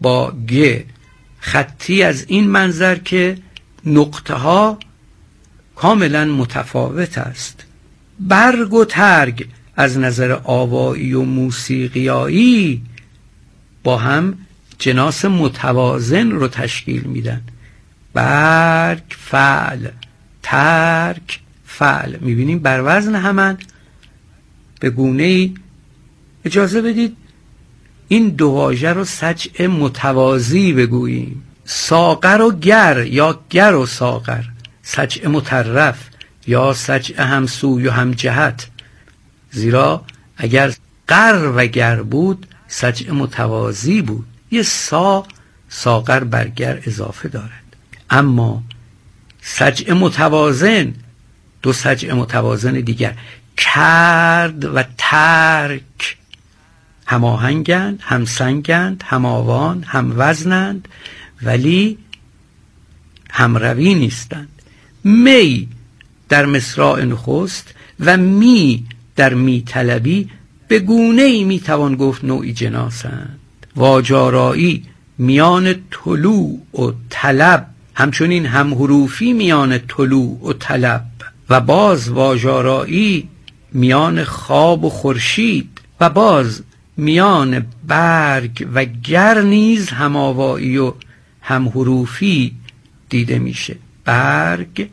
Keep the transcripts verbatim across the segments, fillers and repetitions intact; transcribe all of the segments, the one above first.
با گ خطی از این منظر که نقطه ها کاملا متفاوت است. برگ و ترگ از نظر آوایی و موسیقیایی با هم جناس متوازن رو تشکیل میدن. برگ فعل، ترک فعل، میبینیم بر وزن همن. به گونه ای اجازه بدید این دو واژه رو سجع متوازی بگوییم. ساغر و گر یا گر و ساغر، سجع مطرف یا سجع همسوی و همجهت، زیرا اگر قر و گر بود سجع متوازی بود. یه سا ساغر بر گر اضافه دارد. اما سجع متوازن، دو سجع متوازن دیگر کرد و ترک هماهنگند، همسنگند، هماوان، هم وزنند، ولی همروی نیستند. می در مصراع نخست و می در می طلبی به گونه ای می توان گفت نوعی جناسند. واجارایی میان طلوع و طلب، همچنین هم حروفی میان طلوع و طلب، و باز واجارایی میان خواب و خورشید، و باز میان برگ و گر نیز هماوایی و هم حروفی دیده میشه. برگ،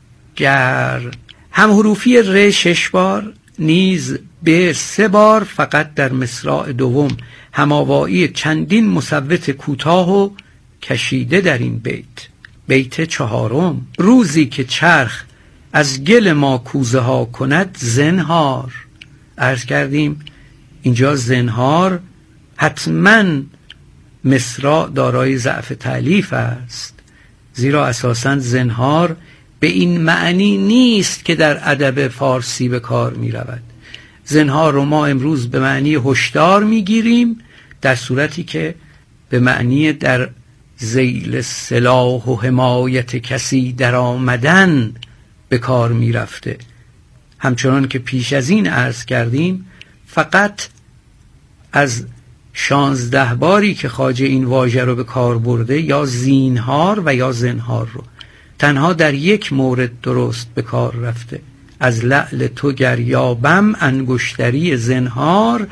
گر. هم حروفی ر شش بار، نیز به سه بار فقط در مصراع دوم. هماوایی چندین مصوت کوتاه و کشیده در این بیت. بیت چهارم: روزی که چرخ از گل ما کوزه ها کند زنهار. عرض کردیم اینجا زنهار حتما مصراع دارای ضعف تألیف است، زیرا اساساً زنهار به این معنی نیست که در ادب فارسی به کار می رود. زنهار رو ما امروز به معنی هشدار می گیریم، در صورتی که به معنی در ذیل سلاح و حمایت کسی در آمدن به کار می رفته. همچنان که پیش از این عرض کردیم فقط از شانزده باری که خواجه این واژه رو به کار برده، یا زینهار و یا زنهار رو، تنها در یک مورد درست به کار رفته: از لعل تو گر یابم انگشتری زنهار،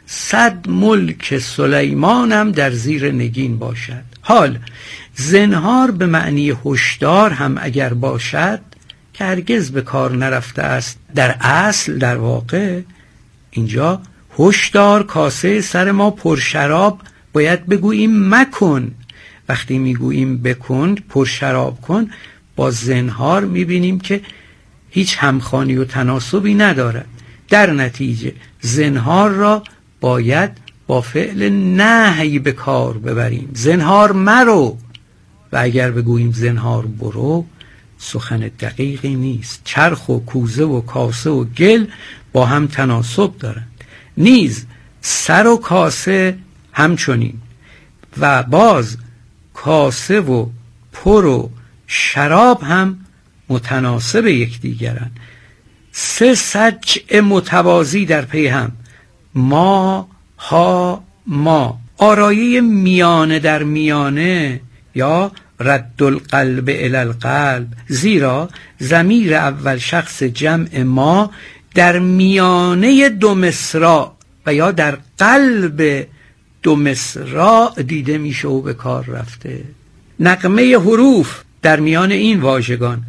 صد ملک سلیمانم در زیر نگین باشد. حال زنهار به معنی هشدار هم اگر باشد که هرگز به کار نرفته است، در اصل در واقع اینجا هشدار کاسه سر ما پرشراب باید بگوییم مکن. وقتی میگوییم بکن، پرشراب کن، با زنهار میبینیم که هیچ همخوانی و تناسبی ندارد. در نتیجه زنهار را باید با فعل نهی به کار ببریم. زنهار مرو، و اگر بگوییم زنهار برو سخن دقیقی نیست. چرخ و کوزه و کاسه و گل با هم تناسب دارند، نیز سر و کاسه همچنین، و باز کاسه و پر و شراب هم متناسب یکدیگرند. سه سجع متوازی در پی هم: ما، ها، ما. آرایه میانه در میانه یا رد القلب الی القلب، زیرا ضمیر اول شخص جمع ما در میانه دو مصراع و یا در قلب دو مصراع دیده میشه و به کار رفته. نغمه حروف در میان این واژگان: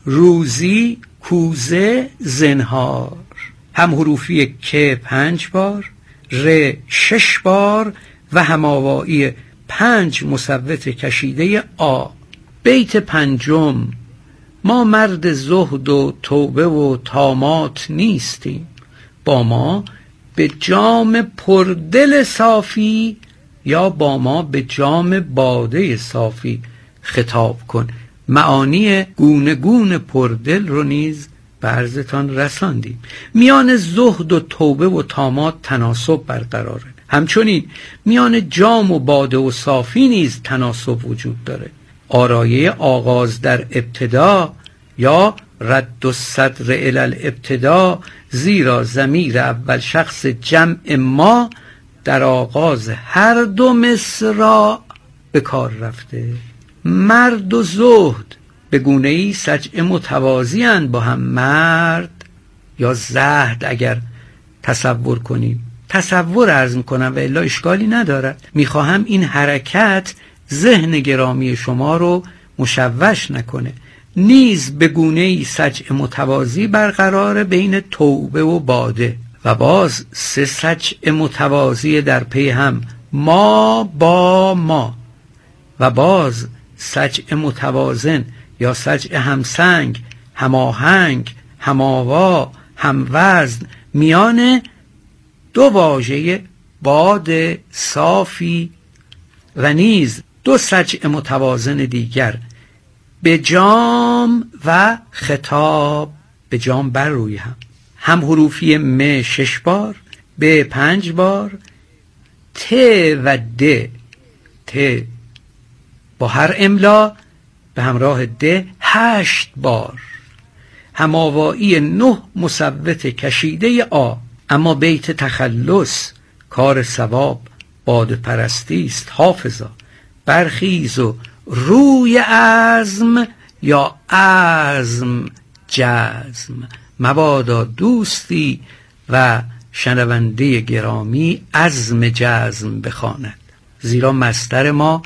روزی، کوزه، زنهار. هم حروفی که پنج بار، ر شش بار و هماوایی پنج مصوت کشیده آ. بیت پنجم: ما مرد زهد و توبه و طامات نیستیم، با ما به جام پردل صافی یا با ما به جام باده صافی خطاب کن. معانی گونه گونه پردل رو نیز به عرضتان رساندیم. میان زهد و توبه و طامات تناسب برقراره، همچنین میان جام و باده و صافی نیز تناسب وجود داره. آرایه آغاز در ابتدا یا رد الصدر الی الابتدا، زیرا ضمیر اول شخص جمع ما در آغاز هر دو مصرع به کار رفته. مرد و زهد به گونه‌ای سجع متوازی اند با هم. مرد یا زهد اگر تصور کنیم، تصور عرض میکنم و الا اشکالی ندارد. میخواهم این حرکت ذهن گرامی شما رو مشوش نکنه. نیز به گونه‌ای سجع متوازی برقرار بین توبه و باده و باز سه سجع متوازی در پی هم، ما با ما، و باز سجع متوازن یا سجع همسنگ، هماهنگ، هماوا، هموزن میان دو واژه باد صافی و نیز دو سجع متوازن دیگر به جام و خطاب. به جام بر روی هم هم حروفی م شش بار، ب پنج بار، ت و د، ت با هر املا به همراه د هشت بار، هماوایی نه مصوت کشیده آ. اما بیت تخلص کار ثواب باد پرستی است حافظا. برخیز و روی عزم یا عزم جزم، مبادا دوستی و شنونده گرامی عزم جزم بخواند، زیرا مصدر ما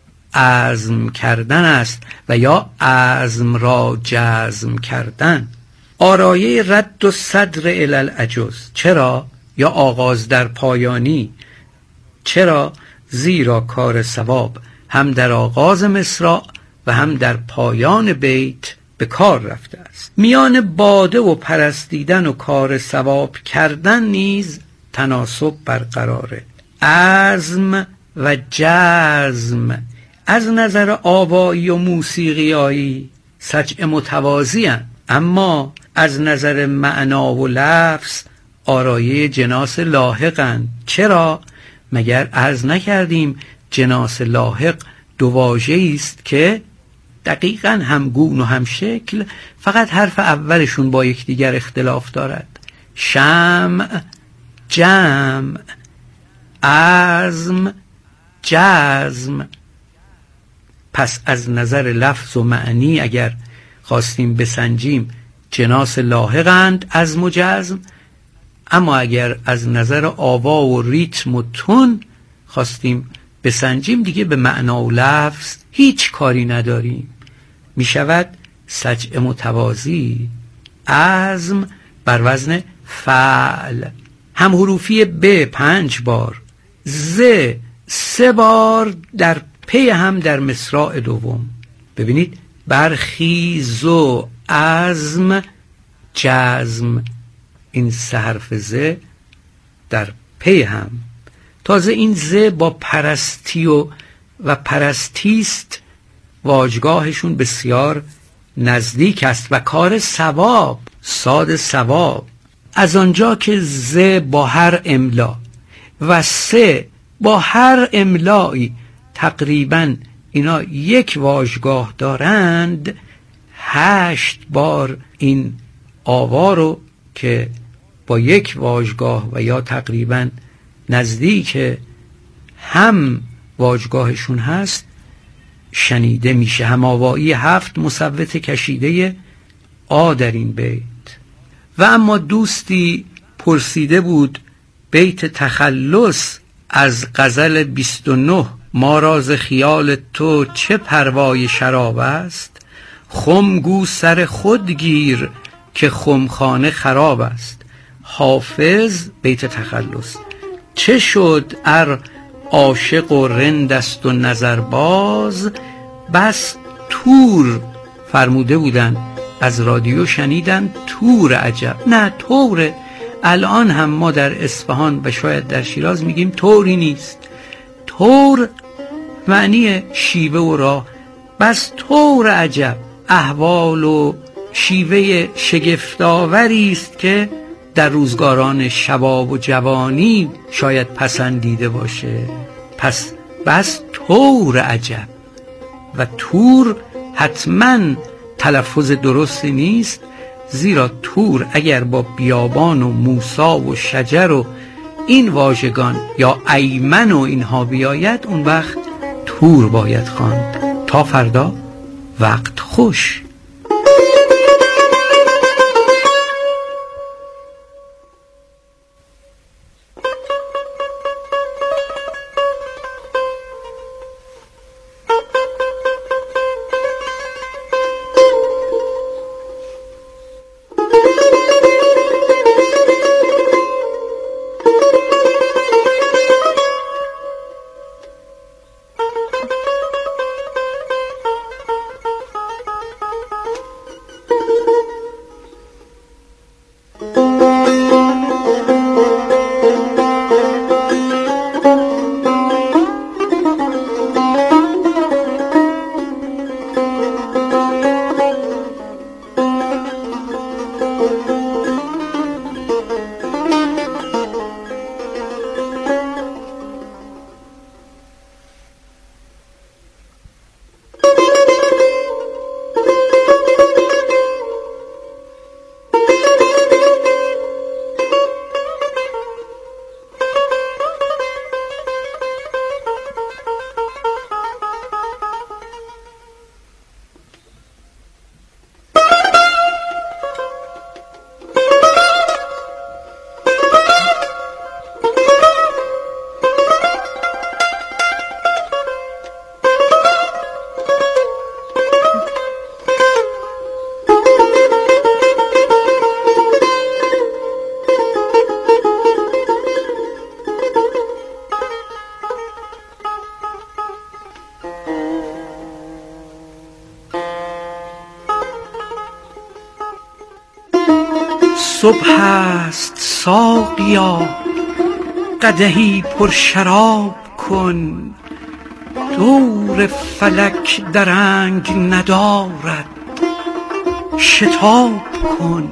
عزم کردن است و یا عزم را جزم کردن. آرایه رد و صدر الی العجز. چرا؟ یا آغاز در پایانی. چرا؟ زیرا کار ثواب هم در آغاز مصرع و هم در پایان بیت به کار رفته است. میان باده و پرستیدن و کار ثواب کردن نیز تناسب برقراره. عزم و جزم از نظر آوایی و موسیقیایی سجع متوازی هستند، اما از نظر معنا و لفظ آرایه جناس لاحقند. چرا؟ مگر عرض نکردیم جناس لاحق دو واژه‌ای است که دقیقاً هم گون و هم شکل، فقط حرف اولشون با یکدیگر اختلاف دارد. شمع جمع، عزم جزم. پس از نظر لفظ و معنی اگر خواستیم بسنجیم جناس لاحقند عزم و جزم، اما اگر از نظر آوا و ریتم و تون خواستیم بسنجیم دیگه به معنا و لفظ هیچ کاری نداریم. می شود سجع متوازی عزم بر وزن فعل، هم حروفی ب پنج بار، ز سه بار در پی هم در مصرع دوم. ببینید برخیز و عزم جزم، این سه حرف ز در پی هم. تازه این ز با پرستی و و پرستیست واجگاهشون بسیار نزدیک است و کار ثواب، صاد ثواب. از آنجا که ز با هر املا و سه با هر املایی تقریبا اینا یک واژگاه دارند، هشت بار این آوا رو که با یک واژگاه و یا تقریبا نزدیک هم واژگاهشون هست شنیده میشه. هماوایی هفت مصوت کشیده آ در این بیت. و اما دوستی پرسیده بود بیت تخلص از غزل بیست و نه، ما را ز خیال تو چه پروای شراب است، خم گو سر خود گیر که خمخانه خراب است. حافظ بیت تخلص: چه شد ار عاشق و رند است و نظرباز، بس تور فرموده بودن از رادیو شنیدن تور عجب. نه توره، الان هم ما در اصفهان و شاید در شیراز میگیم توری نیست. تور معنی شیوه و راه، بس تور عجب، احوال و شیوه شگفت‌آوری است که در روزگاران شباب و جوانی شاید پسندیده باشه. پس بس تور عجب، و تور حتما تلفظ درستی نیست، زیرا تور اگر با بیابان و موسا و شجر و این واژگان یا ایمن و اینها بیاید اون وقت هور باید خواند. تا فردا، وقت خوش. صبح است ساقیا، قدحی پر شراب کن. دور فلک درنگ ندارد، شتاب کن.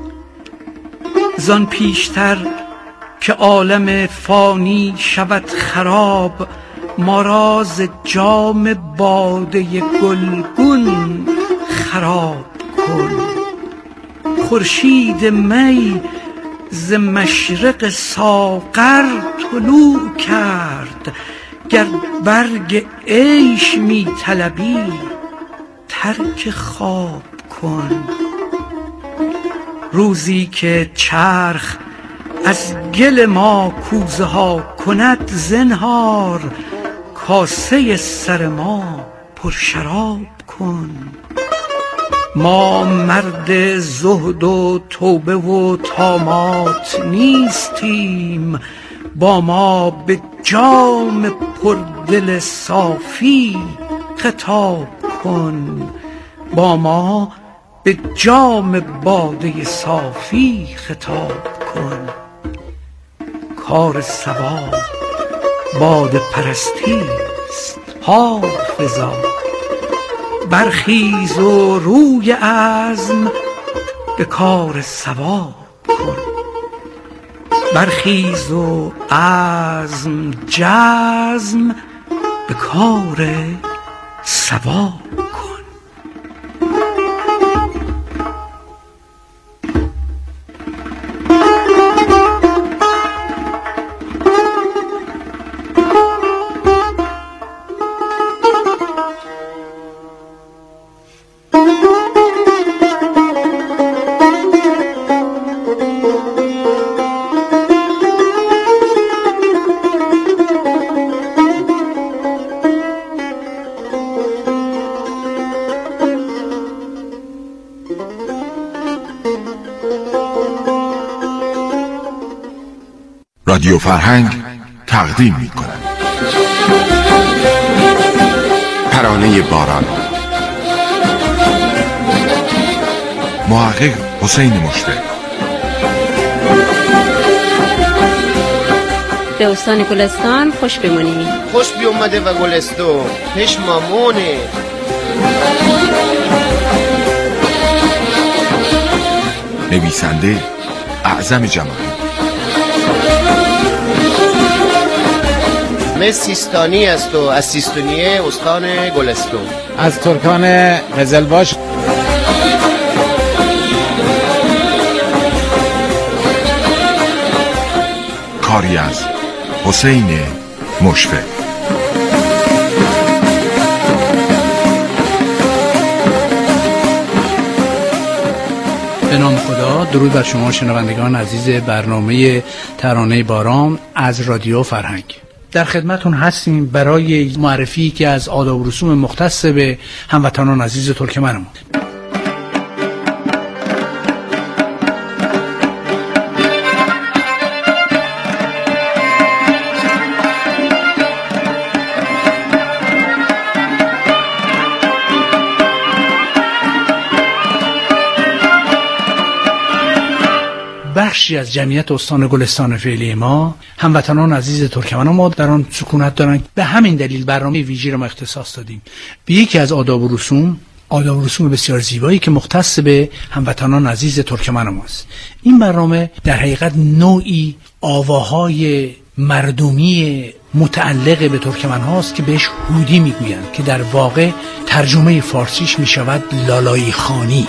زان پیشتر که عالم فانی شود خراب، ما را ز جام باده گلگون خراب کن. خورشید می ز مشرق ساغر طلوع کرد، گر برگ عیش می طلبی ترک خواب کن. روزی که چرخ از گل ما کوزه ها کند، زنهار کاسه سر ما پر شراب کن. ما مرد زهد و توبه و طامات نیستیم، با ما به جام پردل صافی خطاب کن. با ما به جام باده صافی خطاب کن. کار ثواب باده پرستی است حافظا، برخیز و روی عزم به کار ثواب کن. برخیز و عزم جزم به کار ثواب کن. رادیو فرهنگ تقدیم می کند ترانه باران. محقق حسین مشفق. به استان گلستان خوش بمونی. خوش بی اومده و گلستون پش مامونه. نویسنده اعظم جمالی. من سیستانی است و از سیستونیه استان گلستون. از ترکان قزلباش. کاری از حسین مشفق. درود بر شما شنوندگان عزیز برنامه ترانه باران از رادیو فرهنگ. در خدمتون هستیم برای معرفی که از آداب و رسوم مختص به هموطنان عزیز ترکمنمون. بخشی از جمعیت استان گلستان فعلی ما هموطنان عزیز ترکمن ما در آن سکونت دارند. به همین دلیل برنامه ویژه‌ای را ما اختصاص دادیم به یکی از آداب و رسوم، آداب و رسوم بسیار زیبایی که مختص به هموطنان عزیز ترکمن ماست. این برنامه در حقیقت نوعی آواهای مردمی متعلق به ترکمن هاست که بهش هودی میگویند که در واقع ترجمه فارسیش میشود لالایی خانی.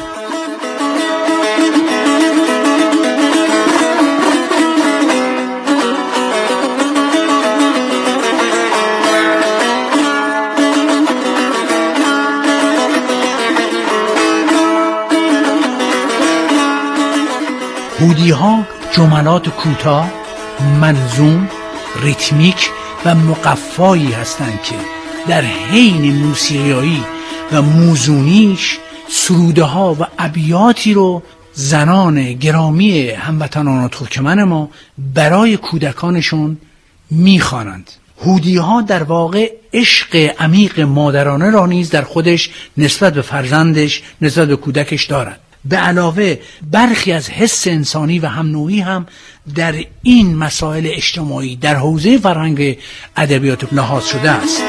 هودی ها جملات کوتاه، منظوم، ریتمیک و مقفایی هستند که در حین موسیقیایی و موزونیش سروده ها و ابیاتی رو زنان گرامی هموطنان ترکمن ما برای کودکانشون میخوانند. هودی ها در واقع عشق عمیق مادرانه را نیز در خودش نسبت به فرزندش، نسبت به کودکش دارد. به علاوه برخی از حس انسانی و هم نوعی هم در این مسائل اجتماعی در حوزه فرهنگ ادبیات لحاظ شده است.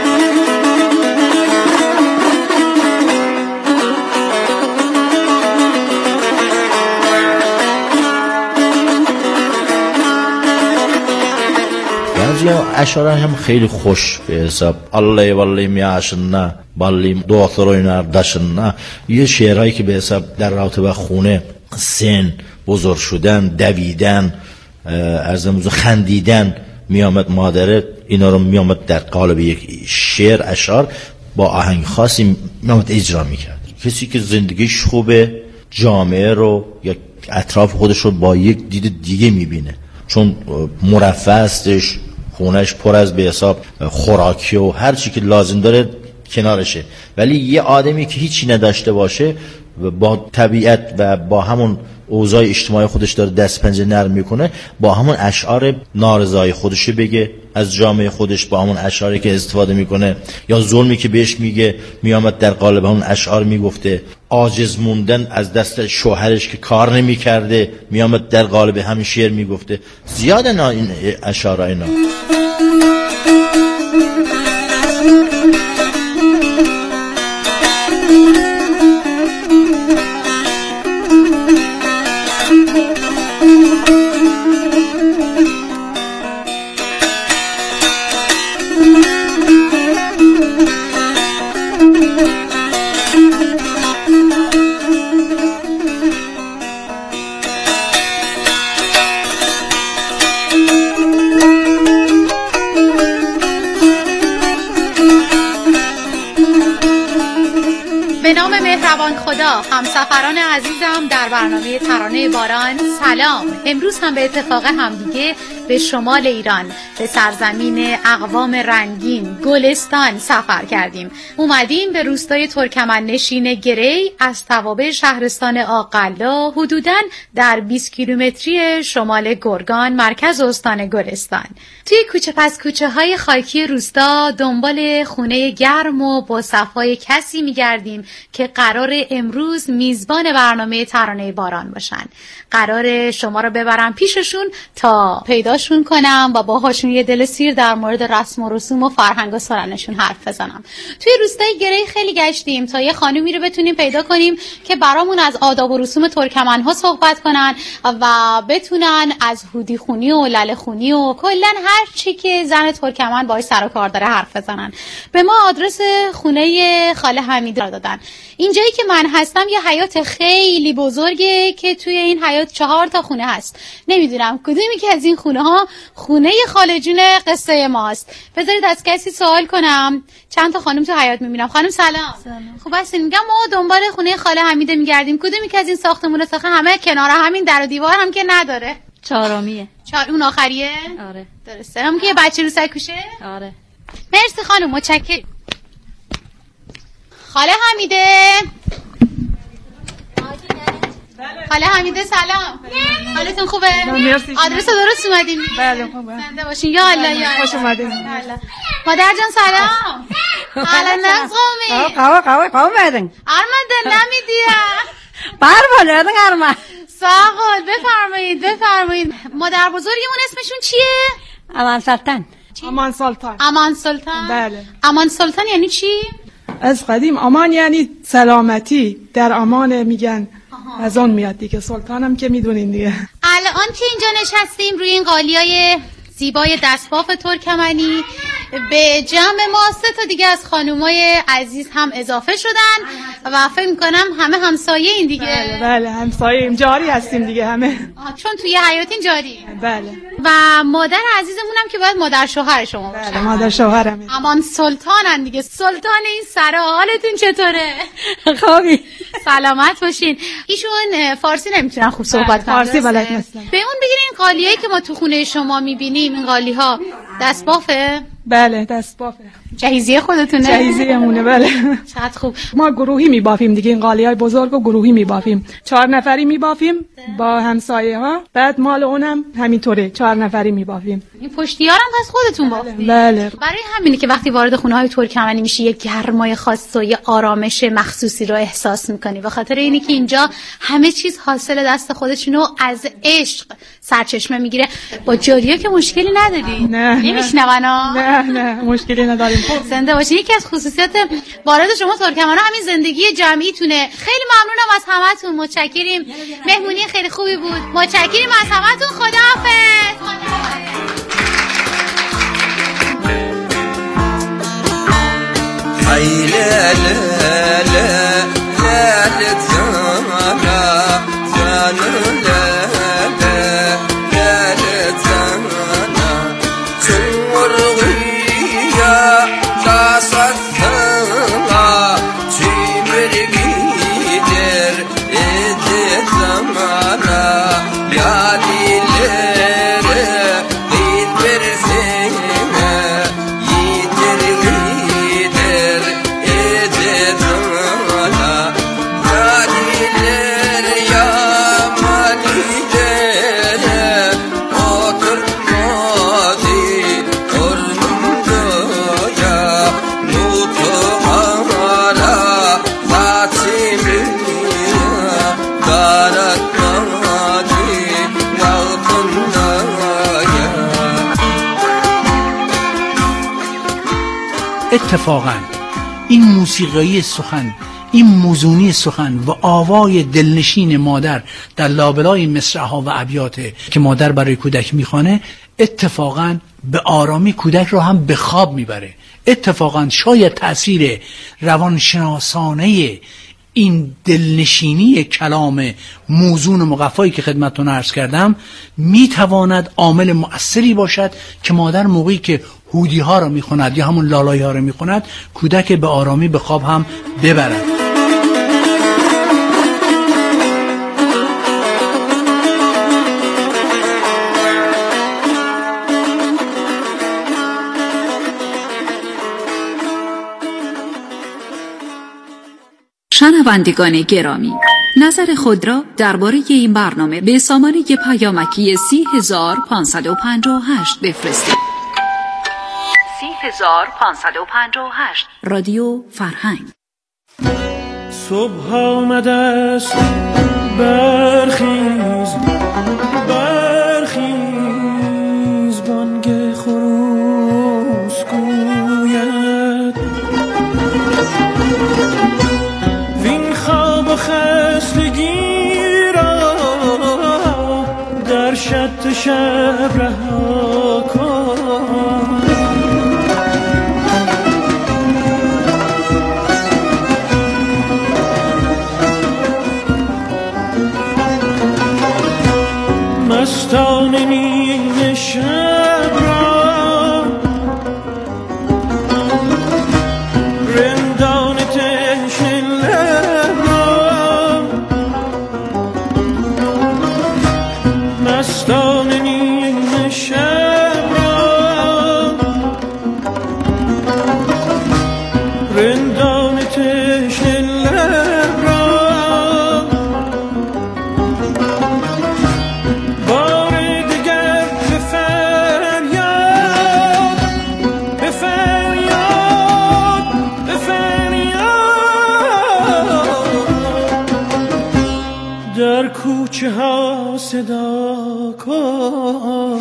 اشعار هم خیلی خوش به حساب الله والله میاشنا بالیم دختر اویnar داشنا، یه شعرهایی که به حساب در رابطه با خونه، سن، بزرگ شدن، دویدن، ارزموزو خندیدن میامد مادره، اینا رو میامد در قالب یک شعر اشعار با آهنگ خاصی میامد اجرا میکرد. کسی که زندگیش خوبه جامعه رو یا اطراف خودش رو با یک دید دیگه میبینه، چون مرفه هستش، خونش پر از به حساب خوراکی و هر چی که لازم داره کنارشه. ولی یه آدمی که هیچی نداشته باشه و با طبیعت و با همون اوضاع اجتماعی خودش داره دست پنجه نرم میکنه، با همون اشعار نارضای خودش بگه از جامعه خودش، با همون اشعاری که استفاده میکنه یا ظلمی که بهش میگه میامد در قالب همون اشعار میگفته. عاجز موندن از دست شوهرش که کار نمیکرده میامد در قالب همین شعر میگفته. زیاده نا این اشعار اینا. همسفران عزیزم در برنامه ترانه باران سلام. امروز هم به اتفاق همدیگه به شمال ایران، به سرزمین اقوام رنگین گلستان سفر کردیم. اومدیم به روستای ترکمن نشین گری از توابع شهرستان آقلا، حدوداً در بیست کیلومتری شمال گرگان، مرکز استان گلستان. توی کوچه پس کوچه های خاکی روستا دنبال خونه گرم و با صفای کسی میگردیم که قرار امروز میزبان برنامه ترانه باران باشن. قرار شما رو ببرم پیششون تا پیداشون کنم و باهاشون یه دل سیر در مورد رسم و رسوم و فرهنگ و سرنشون حرف بزنم. توی روستای گری خیلی گشتیم تا یه خانومی رو بتونیم پیدا کنیم که برامون از آداب و رسوم ترکمن ها صحبت کنن و بتونن از هودی خونی و لله خونی و کلا هر چی که زن ترکمن باهاش سر و کار داره حرف بزنن. به ما آدرس خونه خاله حمیده رو دادن. اینجا اینجایی که من هستم یه حیات خیلی بزرگه که توی این حیات چهار تا خونه هست. نمیدونم کدومی که از این خونه ها خونه خاله جون قصه ماست. بذارید از کسی سوال کنم. چند تا خانم تو حیات میبینم. خانم سلام. سلام. خوب هستین؟ میگم ما دنبال خونه خاله حمیده میگردیم. کدومی که از این ساختمونه ساخته همه کنار همین در و دیوار هم که نداره. چهارمیه. چهار اون آخریه؟ آره. درسته. هم که یه بچه رو سکوشه؟ آره. مرسی خانم، متشکرم. خاله حمیده. خاله حمیده سلام. حالتون خوبه؟ مرسی. آدرس درست اومدین؟ بله خوبه. زنده باشین. یا الله یا خوش اومدین. مادر جان سلام. حالا نقص قومی. قهوه قهوه قهوه بدن. ارمنده نمیدیم. برباله دن ارمن. ساقل بفرمایید بفرمایید. مادر بزرگمون اسمشون چیه؟ امان سلطان. امان سلطان. امان سلطان. بله. امان سلطان یعنی چی؟ از قدیم امان یعنی سلامتی، در امان میگن. آها. از اون میاد دیگه. سلطانم که میدونین دیگه. الان که اینجا نشستیم روی این قالیای زیبای دستباف ترکمنی به جمع ما سه تا دیگه از خانومای عزیز هم اضافه شدن و فکر میکنم همه همسایه این دیگه. بله بله همسایه ایم، جاری هستیم دیگه همه. آه چون توی حیاتین جاری. بله. و مادر عزیزمون هم که باید مادر شوهر شما باشه. بله مادر شوهرم. امان سلطانن دیگه. سلطان این سرا. حالتون چطوره؟ خوبی. سلامت باشین. ایشون فارسی نمیتونن خوب صحبت کنن. فارسی بلد نیستن. به اون بگیرین قالیایی که ما تو خونه شما میبینیم این قالی ها دستبافه؟ بله دستبافه. جهیزیه خودتونه؟ جهیزیمونه بله. چقدر خوب. ما گروهی میبافیم دیگه، این قالیای بزرگ و گروهی میبافیم. چهار نفری میبافیم با همسایه ها. بعد مال اونم همینطوره چهار نفری میبافیم. این پشتیارم پس خودتون بافتین؟ بله. برای همینه که وقتی وارد خونه های ترکمنی میشی یه گرمای خاص و یه آرامش مخصوصی رو احساس میکنی. به خاطر اینه که اینجا همه چیز حاصل دست خودشونو از عشق سرچشمه میگیره. با جاریا که مشکلی نداری؟ نه. نمیشنونا؟ نه نه مشکلی نداریم. زنده باشین. یکی از خصوصیات وارد شما ترکمن‌ها همین زندگی جمعیتونه. خیلی ممنونم از همتون. متشکریم. مهمونی خیلی خوبی بود. متشکریم از همتون. خداحافظ. اتفاقا این موسیقی سخن، این موزونی سخن و آوای دلنشین مادر در لابلای مصرع‌ها و ابیات که مادر برای کودک میخوانه اتفاقا به آرامی کودک رو هم به خواب میبره. اتفاقا شاید تأثیر روانشناسانه این دلنشینی کلام موزون و مقفایی که خدمتتون عرض کردم میتواند عامل مؤثری باشد که مادر موقعی که هودی ها رو میخوند یا همون لالایی ها رو میخوند کودک به آرامی به خواب هم ببرد. شنوندگان گرامی، نظر خود را درباره این برنامه به سامانه پیامکی سی هزار پانصد و پنجاه و هشت بفرستید. سی هزار پانصد و پنجاه و هشت رادیو فرهنگ. صبح آمده است، برخیز برخیز، بانگ خروس گوید وین خواب و خستگی را در شط شب رها کن. رندان تشنه لب را بار دیگر به فریاد به فریاد به فریاد در کوچه ها صدا کن.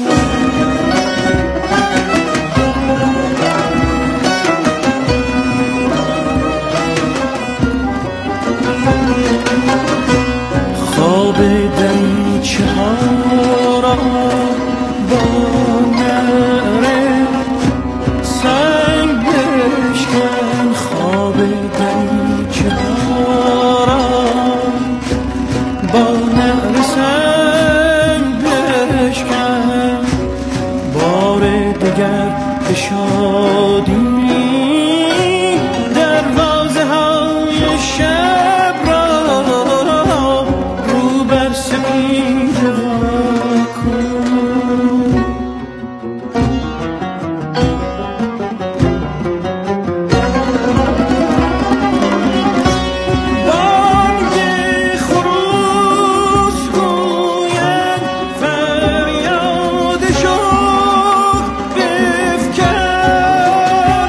خواب دریچه ها را با نعره سنگ بشکن، خواب دریچه ها را با نعره سنگ بشکن، بار دیگر به شادی دروازه های شب را رو بر سپیده وا کن. بانگ خروس گوید فریاد شوق بفکن،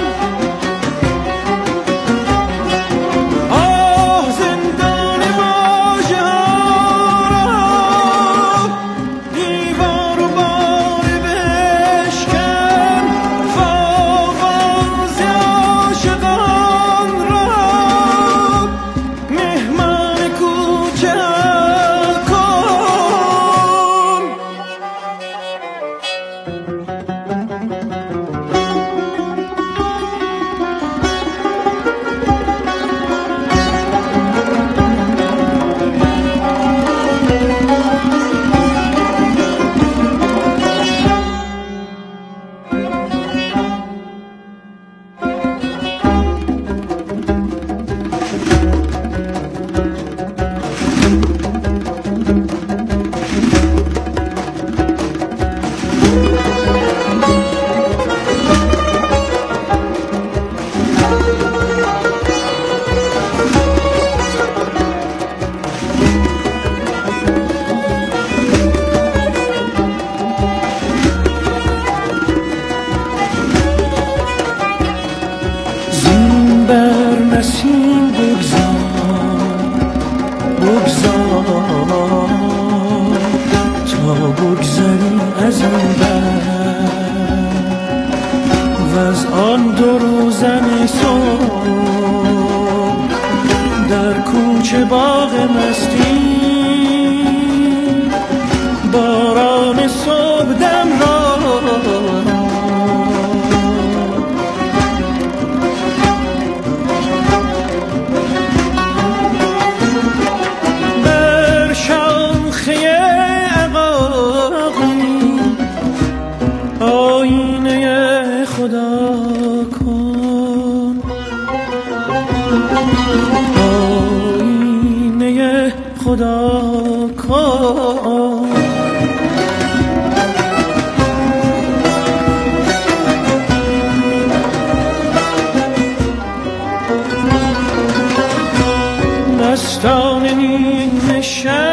آه زندان واژه ها را دیوار و باره بشکن، فاواز عاشقان را مهمان کوچه کن. زین بر نسیم بگذار بگذار تا بگذری از این بر و از آن دو روزن صبح در کوچه باغ مستی باران صبح دم را بر شاخه عقاقی آینه خدا کن، آینه خدا کن. مستان نیمه شب